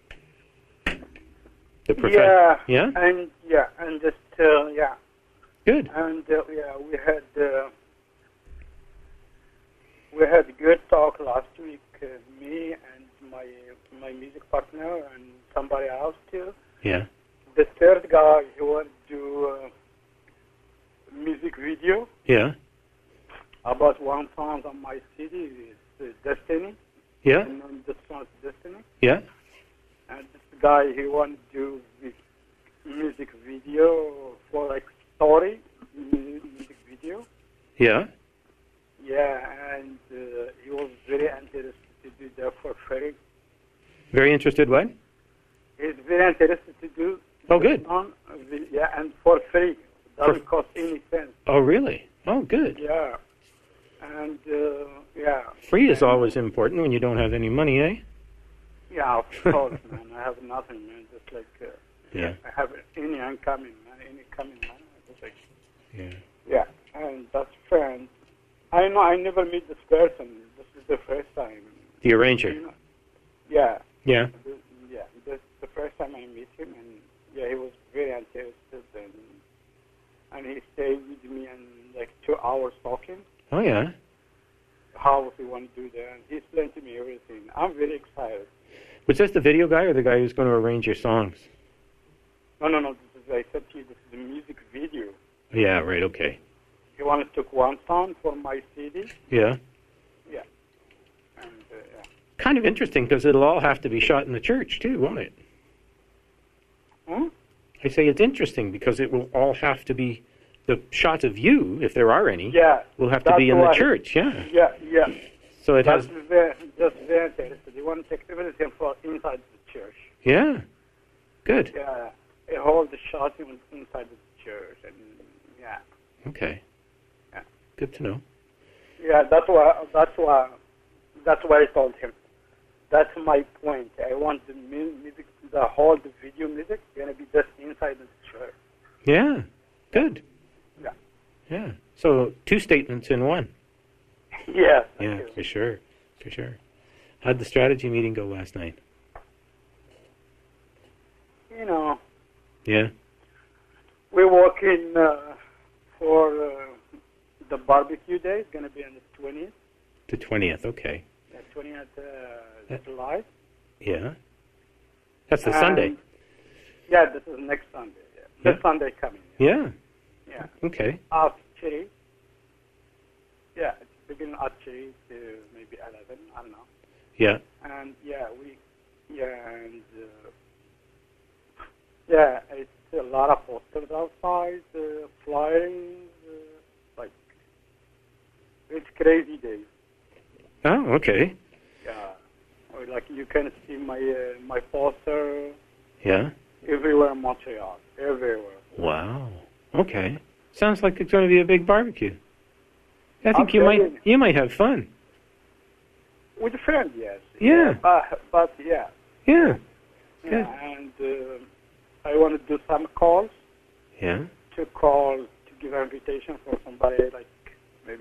Speaker 5: Yeah.
Speaker 2: Yeah?
Speaker 5: And just, yeah.
Speaker 2: Good.
Speaker 5: And, we had a good talk last week, me and my music partner and somebody else too.
Speaker 2: Yeah.
Speaker 5: The third guy, he wanted to do a music video.
Speaker 2: Yeah.
Speaker 5: About one song on my CD, is Destiny.
Speaker 2: Yeah.
Speaker 5: And this song's Destiny.
Speaker 2: Yeah.
Speaker 5: And this guy, he wanted to do this music video for like story, music video.
Speaker 2: Yeah.
Speaker 5: Yeah, and he was very interested to do that for free.
Speaker 2: Very interested what?
Speaker 5: He's very interested to do.
Speaker 2: Oh, good.
Speaker 5: Yeah, and for free. Doesn't cost any cents.
Speaker 2: Oh, really? Oh, good.
Speaker 5: Yeah. And, yeah.
Speaker 2: Free is always important when you don't have any money, eh?
Speaker 5: Yeah, of course, man. I have nothing, man. Just like,
Speaker 2: yeah.
Speaker 5: I have any incoming, man. Any coming money. Just like,
Speaker 2: yeah.
Speaker 5: Yeah, and that's No, I never meet this person. This is the first time.
Speaker 2: The arranger.
Speaker 5: You know, yeah.
Speaker 2: Yeah.
Speaker 5: This is the first time I meet him, and yeah, he was very interested, and he stayed with me and like 2 hours talking.
Speaker 2: Oh, yeah.
Speaker 5: How he want to do that, and he explained to me everything. I'm very excited.
Speaker 2: Was this the video guy or the guy who's going to arrange your songs?
Speaker 5: No. This is, I said to you, this is a music video.
Speaker 2: Yeah, right, okay.
Speaker 5: He wanted to take one song for my CD.
Speaker 2: Yeah.
Speaker 5: Yeah. And yeah.
Speaker 2: Kind of interesting because it'll all have to be shot in the church too, won't it?
Speaker 5: Hmm?
Speaker 2: I say it's interesting because it will all have to be, the shots of you, if there are any,
Speaker 5: Yeah.
Speaker 2: will have to be in the church, yeah.
Speaker 5: Yeah.
Speaker 2: So it
Speaker 5: That's
Speaker 2: has,
Speaker 5: very interesting. They want to take everything for inside the church.
Speaker 2: yeah, good,
Speaker 5: Yeah. A whole the shot even inside the church, and yeah.
Speaker 2: okay,
Speaker 5: Yeah.
Speaker 2: good to know.
Speaker 5: Yeah, that's why I told him. That's my point. I want the music, the video music, gonna be just inside the church.
Speaker 2: Yeah, good.
Speaker 5: Yeah.
Speaker 2: Yeah, so 2 statements in one.
Speaker 5: Yeah.
Speaker 2: Yeah, for sure. How'd the strategy meeting go last night?
Speaker 5: You know,
Speaker 2: Yeah,
Speaker 5: we're working for the barbecue day. It's gonna be on the 20th.
Speaker 2: the 20th, okay.
Speaker 5: 20th July.
Speaker 2: Yeah. That's the Sunday.
Speaker 5: Yeah, this is next Sunday. Yeah. This Sunday coming.
Speaker 2: Yeah,
Speaker 5: Yeah.
Speaker 2: okay.
Speaker 5: Actually, yeah, it's beginning actually to maybe 11. I don't know.
Speaker 2: Yeah,
Speaker 5: And yeah, it's a lot of posters outside, flying, like it's crazy days.
Speaker 2: oh, okay.
Speaker 5: Yeah, or like you can see my poster
Speaker 2: Yeah.
Speaker 5: everywhere in Montreal, everywhere.
Speaker 2: Wow. Okay. Sounds like it's going to be a big barbecue. I think
Speaker 5: I'm
Speaker 2: you might have fun.
Speaker 5: With a friend, yes.
Speaker 2: Yeah.
Speaker 5: But yeah.
Speaker 2: Yeah.
Speaker 5: Yeah, and I want to do some calls.
Speaker 2: Yeah.
Speaker 5: To give an invitation for somebody maybe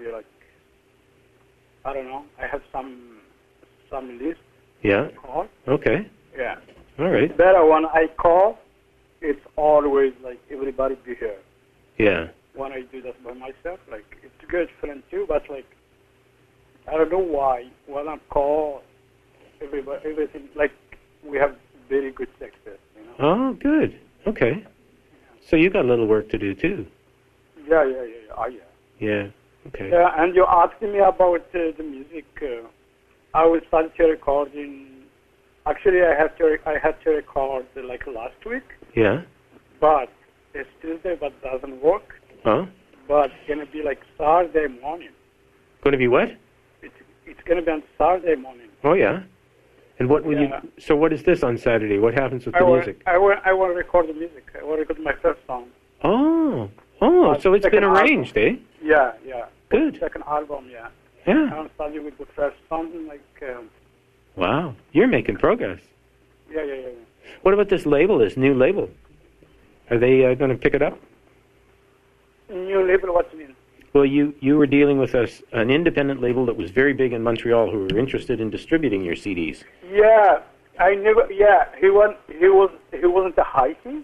Speaker 5: I don't know. I have some list.
Speaker 2: Yeah.
Speaker 5: Call.
Speaker 2: Okay.
Speaker 5: Yeah.
Speaker 2: All right.
Speaker 5: It's better when I call. It's always like everybody be here.
Speaker 2: Yeah.
Speaker 5: When I do that by myself, like it's a good friend too. But like I don't know why when I call, everything like we have very good success. You know.
Speaker 2: Oh, good. Okay. So you got a little work to do too.
Speaker 5: Yeah.
Speaker 2: Yeah. Okay.
Speaker 5: Yeah, and you asked me about the music. I will start to recording. Actually, I had to record like last week,
Speaker 2: Yeah.
Speaker 5: but it's Tuesday, but doesn't work.
Speaker 2: Oh.
Speaker 5: But it's gonna be like Saturday morning.
Speaker 2: Going to be what?
Speaker 5: It's gonna be on Saturday morning.
Speaker 2: Oh, yeah. And what will
Speaker 5: Yeah.
Speaker 2: you? So what is this on Saturday? What happens with
Speaker 5: I
Speaker 2: the
Speaker 5: want
Speaker 2: music?
Speaker 5: I want to record the music. I want to record my first song.
Speaker 2: Oh. So it's been
Speaker 5: second
Speaker 2: arranged, eh?
Speaker 5: Yeah.
Speaker 2: Good.
Speaker 5: Second album, yeah.
Speaker 2: Yeah.
Speaker 5: I'm starting with the first song, like
Speaker 2: Wow. You're making progress.
Speaker 5: yeah.
Speaker 2: What about this label? This new label? Are they going to pick it up?
Speaker 5: New label, what you mean?
Speaker 2: Well, you were dealing with an independent label that was very big in Montreal who were interested in distributing your CDs.
Speaker 5: Yeah, I never. Yeah, he wasn't a hiking.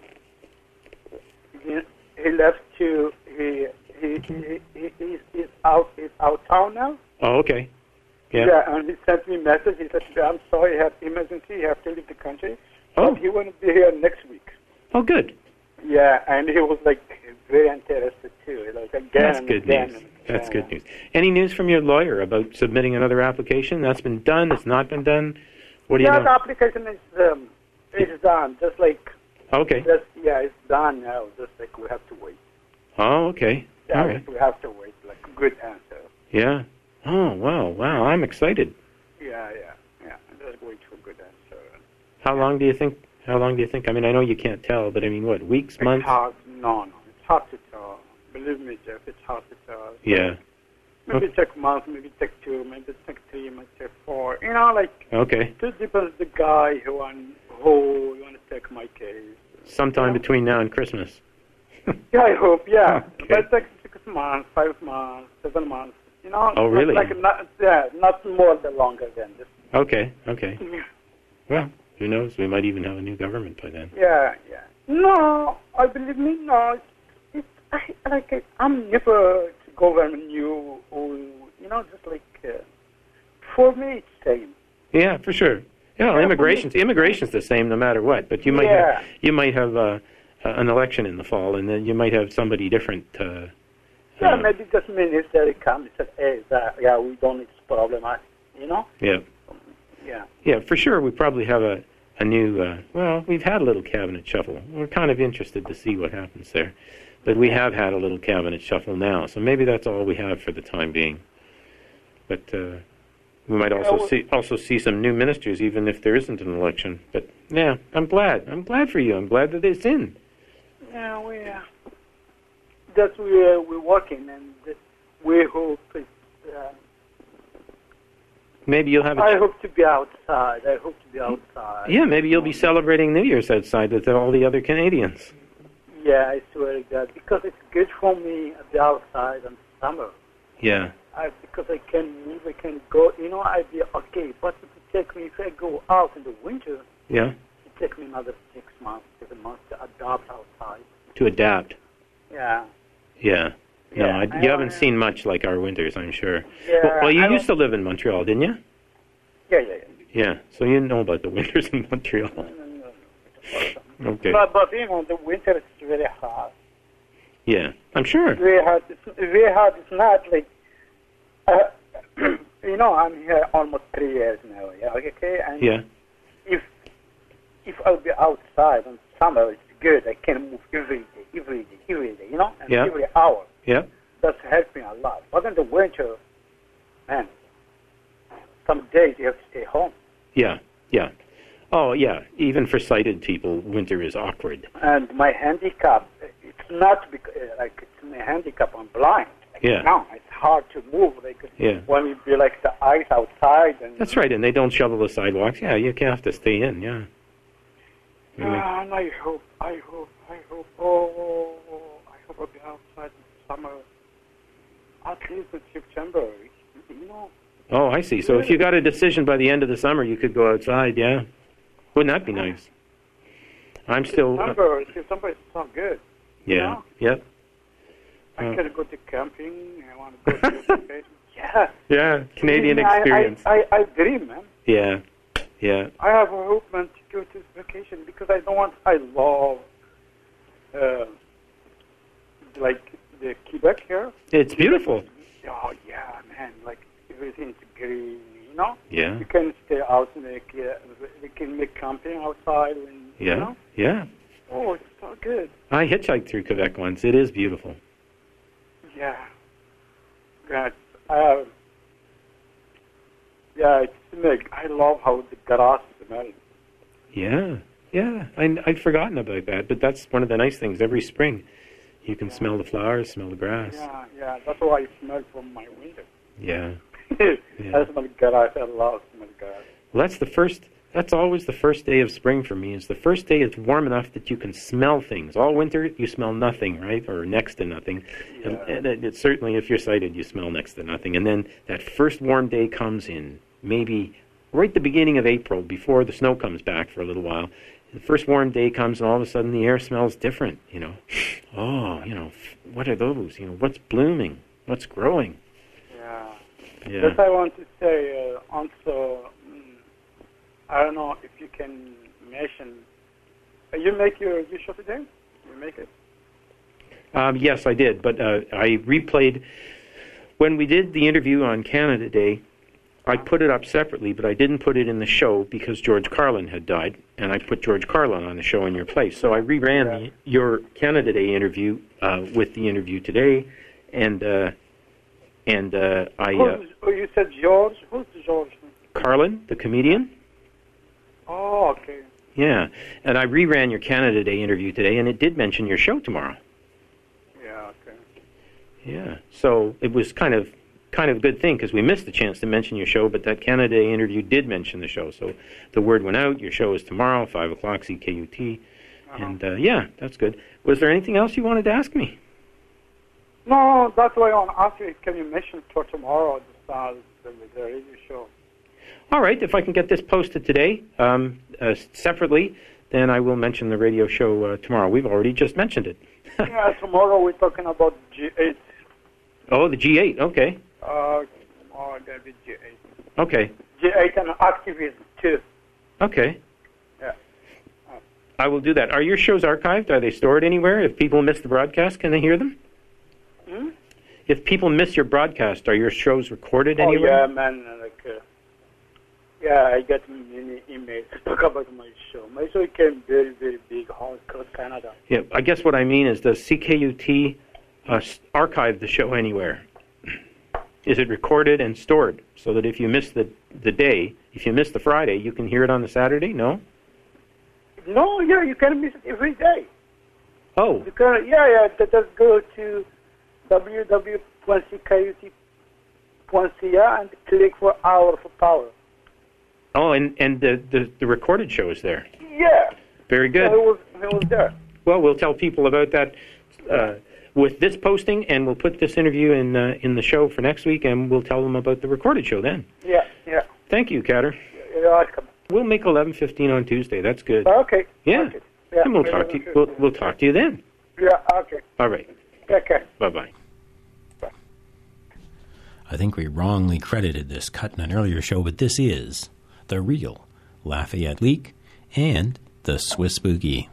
Speaker 5: He left to he's out town now.
Speaker 2: Oh, okay. Yeah.
Speaker 5: Yeah, and he sent me a message. He said, "I'm sorry, I have emergency. You have to leave the country."
Speaker 2: Oh.
Speaker 5: But he want to be here next week.
Speaker 2: Oh, good.
Speaker 5: Yeah, and he was like very interested too. Like again
Speaker 2: That's
Speaker 5: and
Speaker 2: good
Speaker 5: again
Speaker 2: news.
Speaker 5: and
Speaker 2: That's
Speaker 5: again.
Speaker 2: good news. Any news from your lawyer about submitting another application? That's been done. It's not been done. What do you
Speaker 5: Yeah,
Speaker 2: know?
Speaker 5: the application is done. Just like
Speaker 2: Okay.
Speaker 5: it's done now. Just like we have to wait.
Speaker 2: Oh, okay.
Speaker 5: Yeah,
Speaker 2: All right.
Speaker 5: we have to wait. Like good answer.
Speaker 2: Yeah. Oh, wow. I'm excited.
Speaker 5: Yeah. Just wait for good answer.
Speaker 2: How long do you think? I mean, I know you can't tell, but I mean, what? Weeks, months?
Speaker 5: It's hard. No. It's hard to tell. Believe me, Jeff. It's hard to tell.
Speaker 2: Yeah.
Speaker 5: Maybe take a month. Maybe take 2. Maybe take 3. Maybe take 4. You know, like
Speaker 2: Okay.
Speaker 5: it depends the guy who want to take my case.
Speaker 2: Sometime between now and Christmas.
Speaker 5: Yeah, I hope. Yeah,
Speaker 2: Okay.
Speaker 5: but like 6 months, 5 months, 7 months. You know?
Speaker 2: Oh, really?
Speaker 5: Not more than longer than this.
Speaker 2: Okay. Well, who knows? We might even have a new government by then.
Speaker 5: Yeah. No, I believe me, no. I'm never government new, or, just like, for me it's same.
Speaker 2: Yeah, for sure. Yeah, immigration's the same no matter what. But you might have an election in the fall, and then you might have somebody different.
Speaker 5: Maybe just minister come and said, hey, we don't need this problem,
Speaker 2: Yeah.
Speaker 5: Yeah.
Speaker 2: Yeah, for sure. We probably have a new. We've had a little cabinet shuffle. We're kind of interested to see what happens there, but we have had a little cabinet shuffle now, so maybe that's all we have for the time being. But we might also see some new ministers, even if there isn't an election. But yeah, I'm glad. I'm glad for you. I'm glad that it's in.
Speaker 5: Yeah, that's we're working, and we hope it's.
Speaker 2: Maybe you'll have.
Speaker 5: I hope to be outside.
Speaker 2: Yeah, maybe you'll be celebrating New Year's outside with all the other Canadians.
Speaker 5: Yeah, I swear to God, because it's good for me to be outside in summer.
Speaker 2: Yeah.
Speaker 5: Because I can move, I can go. I'd be okay. But if I go out in the winter, it takes me another 6 months, 7 months to adapt outside.
Speaker 2: To adapt.
Speaker 5: Yeah.
Speaker 2: Yeah. No, you haven't seen much like our winters, I'm sure.
Speaker 5: Yeah,
Speaker 2: well, you used to live in Montreal, didn't you?
Speaker 5: Yeah.
Speaker 2: Yeah, so you know about the winters in Montreal.
Speaker 5: No.
Speaker 2: Okay.
Speaker 5: But the winter is very hot.
Speaker 2: Yeah, I'm sure.
Speaker 5: Very hot. It's not like, I'm here almost 3 years now. Yeah. Okay. And if I'll be outside in summer, it's good. I can move every day. And every hour.
Speaker 2: Yeah.
Speaker 5: That's helped me a lot. But in the winter, man, some days you have to stay home.
Speaker 2: Yeah. Oh, yeah. Even for sighted people, winter is awkward.
Speaker 5: And my handicap, it's not because, it's my handicap, I'm blind. No, it's hard to move. When you be like the ice outside.
Speaker 2: That's right, and they don't shovel the sidewalks. Yeah, you have to stay in, yeah.
Speaker 5: And I hope I'll be outside in summer, at least in September,
Speaker 2: Oh, I see. So if you got a decision by the end of the summer, you could go outside, yeah? Wouldn't that be nice? I'm still...
Speaker 5: September is so good.
Speaker 2: Yeah, yep.
Speaker 5: I can go to camping, I want to go to vacation. Yeah.
Speaker 2: Yeah, Canadian experience.
Speaker 5: I dream, man.
Speaker 2: Yeah.
Speaker 5: I have a hope, man, to go to vacation because I love, like, the Quebec here.
Speaker 2: It's beautiful.
Speaker 5: Oh, yeah, man, like, everything's green,
Speaker 2: Yeah.
Speaker 5: You can stay out, you can make camping outside.
Speaker 2: Yeah.
Speaker 5: Oh, it's so good.
Speaker 2: I hitchhiked through Quebec once. It is beautiful.
Speaker 5: Yeah. God. It's like, I love how the grass smells.
Speaker 2: Yeah. I'd forgotten about that, but that's one of the nice things. Every spring, you can smell the flowers, smell the grass.
Speaker 5: Yeah. That's why I smell from my window.
Speaker 2: Yeah.
Speaker 5: I smell grass. I love smell grass.
Speaker 2: Well, that's always the first day of spring for me. Is the first day it's warm enough that you can smell things. All winter, you smell nothing, right? Or next to nothing.
Speaker 5: Yeah.
Speaker 2: And it's certainly, if you're sighted, you smell next to nothing. And then that first warm day comes in, maybe right at the beginning of April, before the snow comes back for a little while. The first warm day comes, and all of a sudden the air smells different, Oh, what are those? What's blooming? What's growing?
Speaker 5: Yeah. That's what I want to say. Also, I don't know if you can mention. You make your show today? You make it?
Speaker 2: Yes, I did. But I replayed when we did the interview on Canada Day. I put it up separately, but I didn't put it in the show because George Carlin had died, and I put George Carlin on the show in your place. So I reran your Canada Day interview with the interview today, and I.
Speaker 5: You said George. Who's George?
Speaker 2: Carlin, the comedian.
Speaker 5: Oh, okay.
Speaker 2: Yeah, and I reran your Canada Day interview today, and it did mention your show tomorrow.
Speaker 5: Yeah. Okay.
Speaker 2: Yeah, so it was kind of a good thing because we missed the chance to mention your show, but that Canada Day interview did mention the show. So the word went out. Your show is tomorrow, 5 o'clock, CKUT. And, that's good. Was there anything else you wanted to ask me?
Speaker 5: No, that's why I want to ask you, can you mention for tomorrow the radio show?
Speaker 2: All right, if I can get this posted today separately, then I will mention the radio show tomorrow. We've already just mentioned it.
Speaker 5: Yeah, tomorrow we're talking about G8.
Speaker 2: Oh, the G8, okay.
Speaker 5: That'll be G8.
Speaker 2: Okay.
Speaker 5: G8 and activism, too.
Speaker 2: Okay.
Speaker 5: Yeah.
Speaker 2: I will do that. Are your shows archived? Are they stored anywhere? If people miss the broadcast, can they hear them?
Speaker 5: Hmm?
Speaker 2: If people miss your broadcast, are your shows recorded anywhere?
Speaker 5: Oh, yeah, man. I get many emails to talk about my show. My show became very, very big all across Canada.
Speaker 2: Yeah, I guess what I mean is, does CKUT archive the show anywhere? Is it recorded and stored so that if you miss the day, if you miss the Friday, you can hear it on the Saturday? No?
Speaker 5: No, yeah, you can miss it every day.
Speaker 2: Oh.
Speaker 5: You can, just go to www.ckut.ca and click for Hour for Power.
Speaker 2: Oh, and the recorded show is there?
Speaker 5: Yeah.
Speaker 2: Very good.
Speaker 5: Yeah, it was there.
Speaker 2: Well, we'll tell people about that with this posting, and we'll put this interview in the show for next week, and we'll tell them about the recorded show then.
Speaker 5: Yeah.
Speaker 2: Thank you, Kader.
Speaker 5: You're welcome.
Speaker 2: We'll make 11:15 on Tuesday. That's good.
Speaker 5: Okay.
Speaker 2: Yeah.
Speaker 5: Okay. Yeah.
Speaker 2: And we'll talk to you. We'll talk to you then.
Speaker 5: Yeah. Okay.
Speaker 2: All right.
Speaker 5: Okay.
Speaker 2: Bye-bye.
Speaker 1: I think we wrongly credited this cut in an earlier show, but this is the real Lafayette Leak and the Swiss Boogie.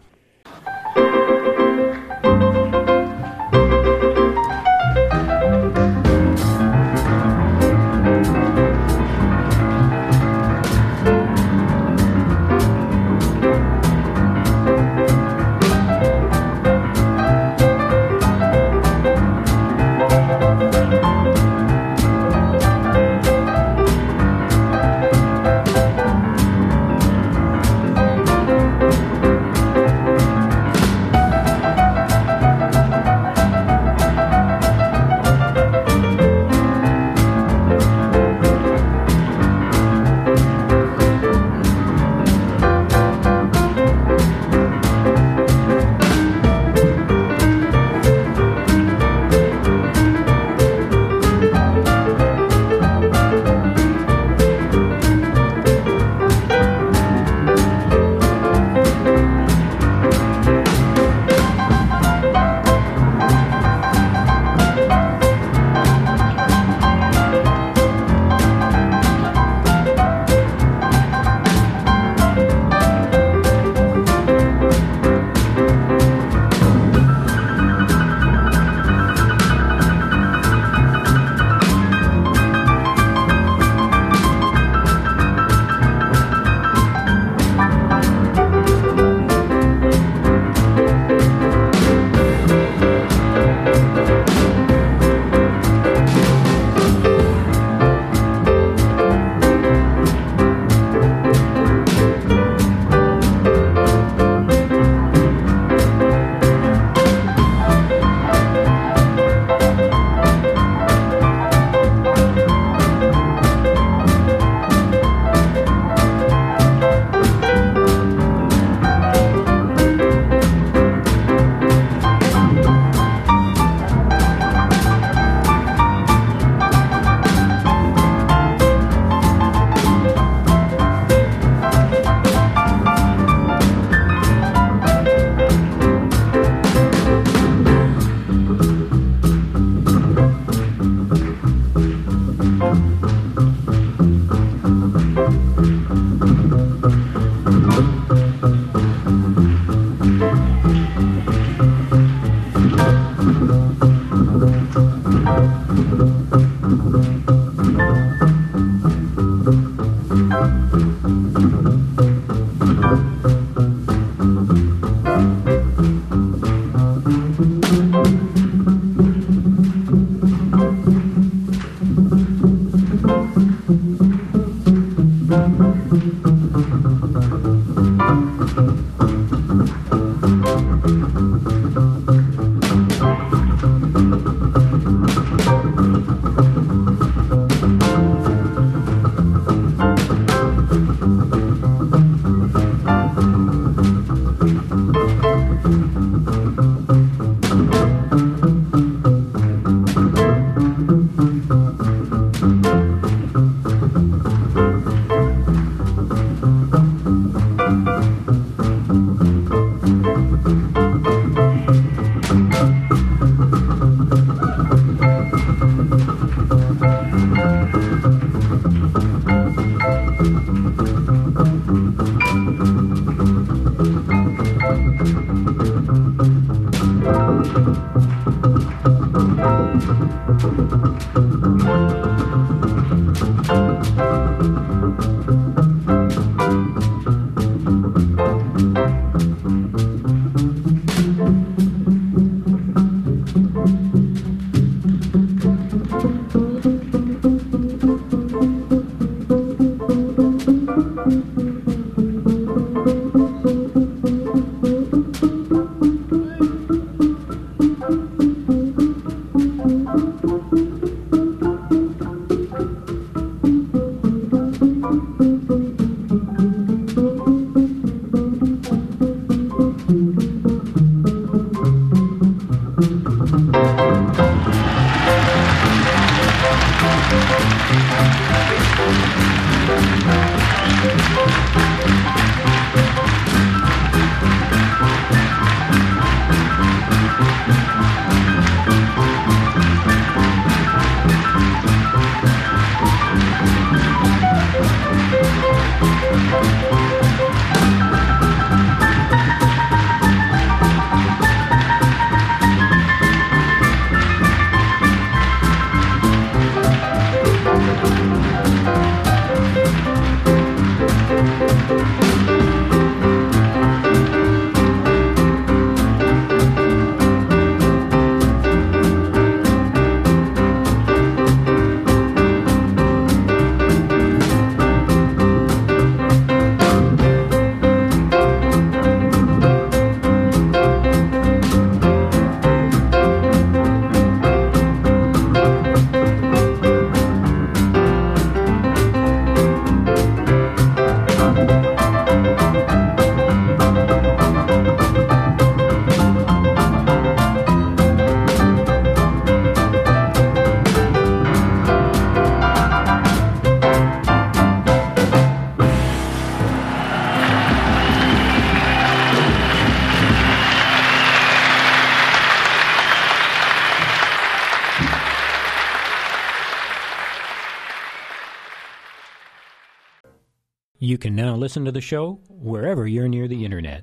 Speaker 1: You can now listen to the show wherever you're near the internet.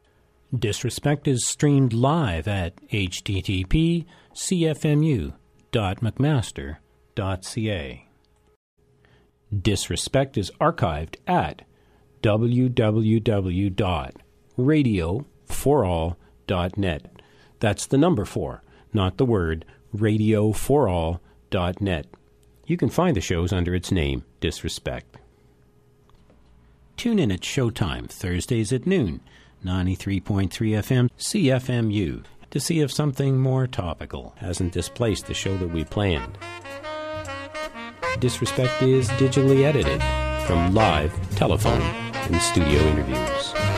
Speaker 1: Disrespect is streamed live at http://cfmu.mcmaster.ca. Disrespect is archived at www.radioforall.net. That's the number 4, not the word, radioforall.net. You can find the shows under its name, Disrespect. Tune in at Showtime, Thursdays at noon, 93.3 FM, CFMU, to see if something more topical hasn't displaced the show that we planned. Disrespect is digitally edited from live, telephone, and studio interviews.